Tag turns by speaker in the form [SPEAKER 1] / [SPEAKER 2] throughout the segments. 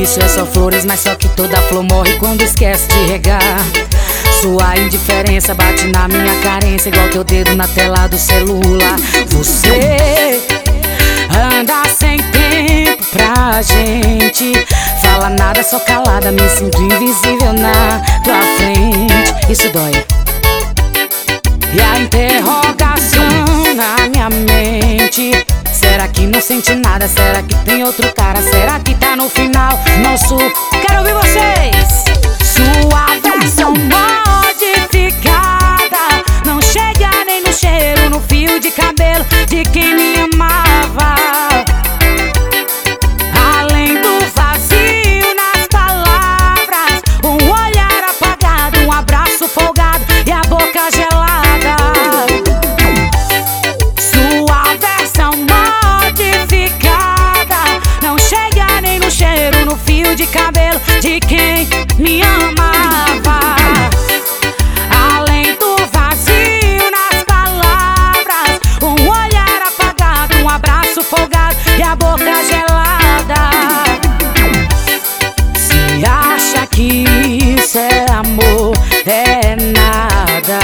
[SPEAKER 1] início é só flores, mas só que toda flor morre quando esquece de regar. Sua indiferença bate na minha carência, igual teu dedo na tela do celular. Você anda sem tempo pra gente, fala nada, só calada, me sinto invisível na tua frente. Isso dói. E a interrogação na minha mente: será que não sente nada? Será que tem outro cara? Será que tá no final nosso... Quero ouvir vocês! Sua versão modificada não chega nem no cheiro, no fio de cabelo de quem me amava. Além do vazio nas palavras, um olhar apagado, um abraço folgado e a boca gelada. Sua versão modificada não chega nem no cheiro, no fio de cabelo de quem me amava. Além do vazio nas palavras, um olhar apagado, um abraço folgado e a boca gelada. Se acha que isso é amor, é nada,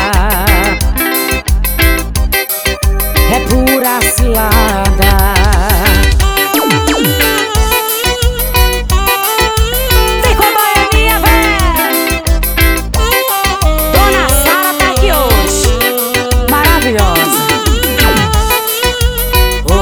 [SPEAKER 1] é pura cilada. Vem com a baianinha, véi! Dona Sara tá aqui hoje, maravilhosa. Oh,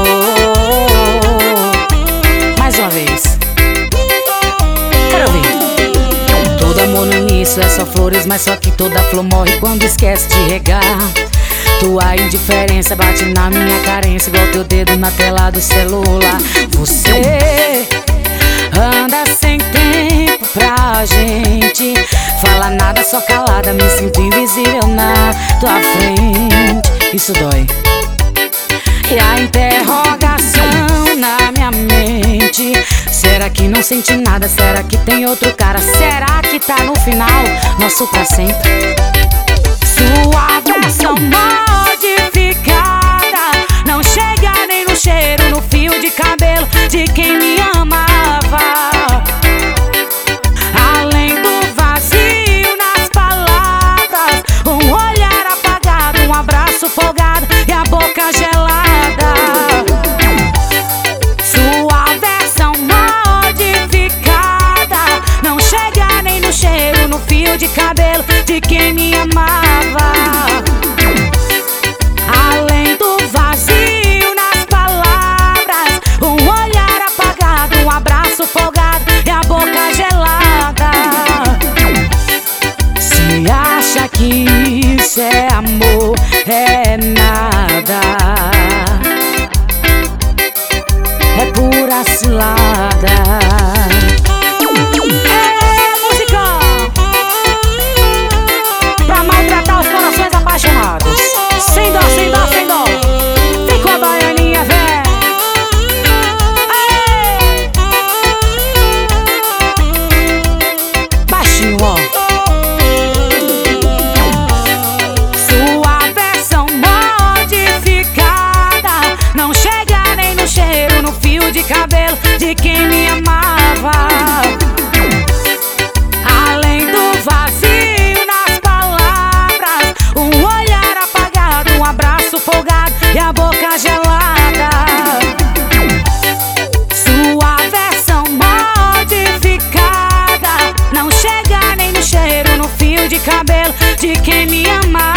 [SPEAKER 1] mais uma vez. Quero ouvir. Todo amor no início é só flores, mas só que toda flor morre quando esquece de regar. Tua indiferença bate na minha carência, igual teu dedo na tela do celular. Você anda sem tempo pra gente, fala nada, só calada, me sinto invisível na tua frente. Isso dói. E a interrogação na minha mente: será que não sente nada? Será que tem outro cara? Será que tá no final nosso pra sempre? Sua versão modificada não chega nem no cheiro, no fio de cabelo de quem me amava. Além do vazio nas palavras, um olhar apagado, um abraço folgado e a boca gelada. Sua versão modificada não chega nem no cheiro, no fio de cabelo de quem me amava. Além do vazio nas palavras, um olhar apagado, um abraço folgado e a boca gelada. Se acha que isso é amor, é nada, é pura cilada. Apaixonados, sem dó, sem dó, sem dó. Vem com a baianinha, véi. Baixinho, ó. Sua versão modificada não chega nem no cheiro, no fio de cabelo de quem me amava. Além do vazio nas palavras, um olhar apagado, um abraço folgado e a boca gelada. Sua versão modificada não chega nem no cheiro, no fio de cabelo de quem me ama.